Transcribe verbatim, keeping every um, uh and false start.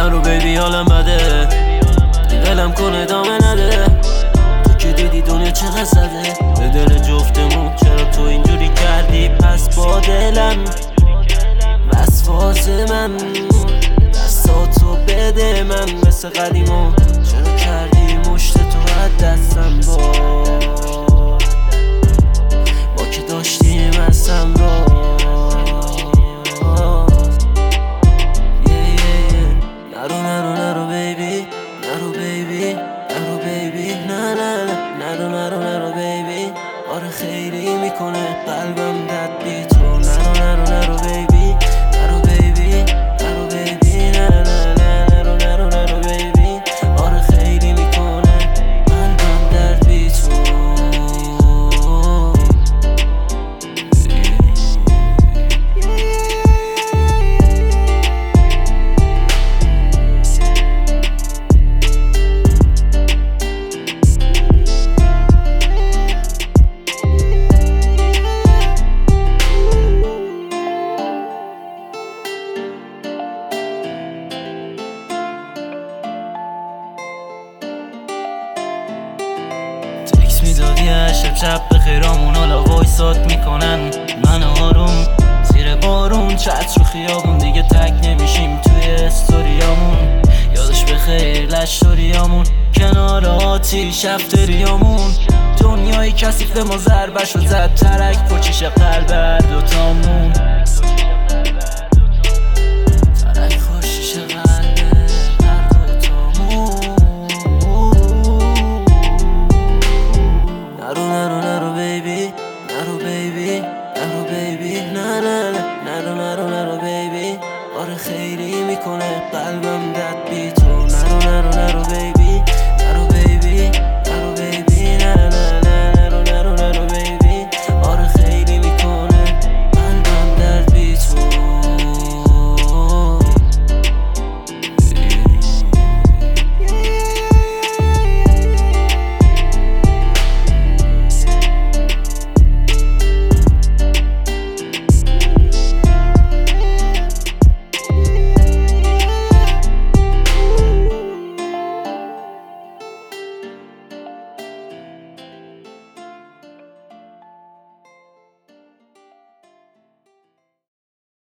نرو بیبی حالم بده، دلم کنه ادامه نده. تو که دیدی دنیا چقدر زده به دل جفتمون، چرا تو اینجوری کردی پس با دلم؟ وسواس من دستاتو بده من مثل قدیما، چرا کردی مشت تو از دستم با با که داشتیم ازم را. نرو نرو نرو بیبی، نرو بیبی، نرو بیبی، نه نه نه، نرو نرو نرو بیبی، آره خیلی میکنه قلبم درد بی تو. نرو نرو نرو بیبی، نرو بیبی، نرو بیبی، نه نه نه، نرو نرو نرو بیبی، آره خیلی میکنه قلبم درد بی تو. تکس میدادی شب شب به خیرامون، حالا وایسات میکنن من آروم زیر بارون. چت رو خیابون دیگه تک نمیشیم توی استوریامون، یادش به خیر لشتوریامون کنار آتیش افتریامون. دنیای کسیف به ما ضربه شد زد ترک پچیش قلب دوتامون.